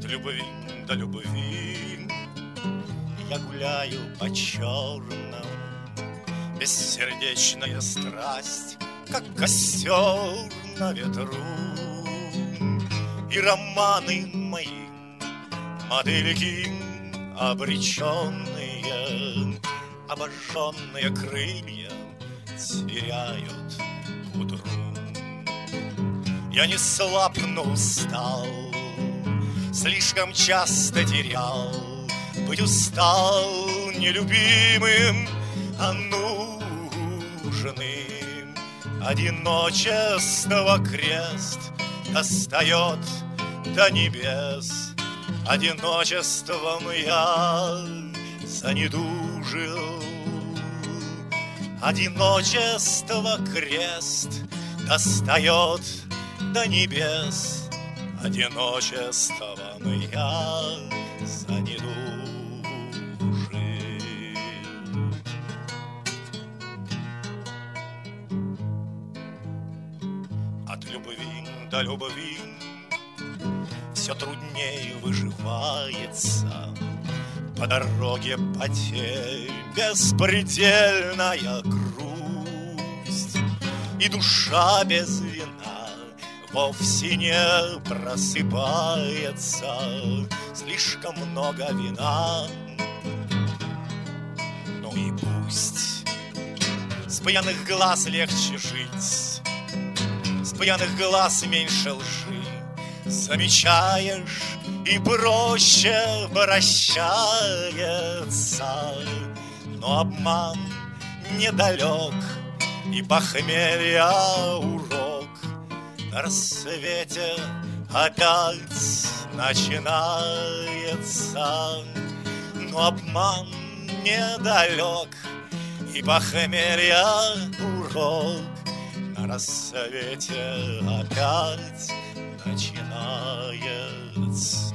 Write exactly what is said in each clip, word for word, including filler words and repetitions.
любви до любви я гуляю по черному. Бессердечная страсть, как костер на ветру. И романы мои, модельки обреченные, обожженные крылья теряют к утру. Я не слаб, но устал, слишком часто терял. Быть устал нелюбимым, а нужным. Одиночество крест достает до небес. Одиночеством я занедужил. Одиночество крест достает до небес. Одиночеством я занедужил. От любви до любви все труднее выживается. По дороге потерь беспредельная грусть. И душа без вина вовсе не просыпается. Слишком много вина, ну и пусть. С пьяных глаз легче жить, с пьяных глаз меньше лжи. Замечаешь, и проще прощается. Но обман недалек, и похмелья урок. На рассвете опять начинается. Но обман недалек, и похмелья урок. На рассвете опять начинается.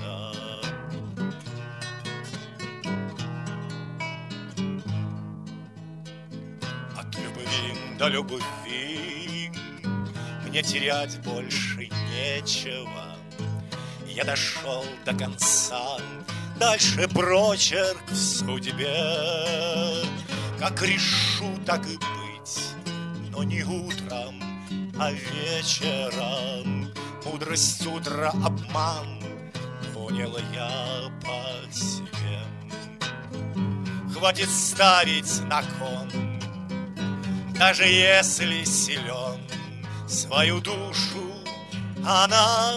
От любви до любви мне терять больше нечего. Я дошел до конца, дальше прочерк в судьбе. Как решу, так и быть, но не утром, а вечером. Мудрость утра — обман, понял я по себе. Хватит ставить на кон, даже если силен, свою душу, она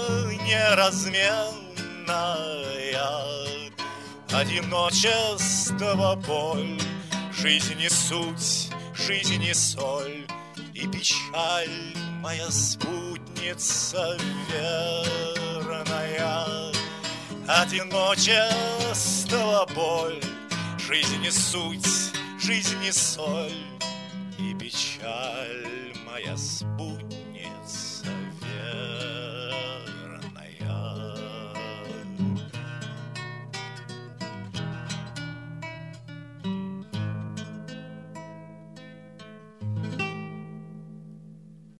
неразменная. Одиночество — боль, жизни суть, жизни соль. И печаль моя спутница верная. Одиночество — боль, жизни суть, жизни соль. И печаль моя спутница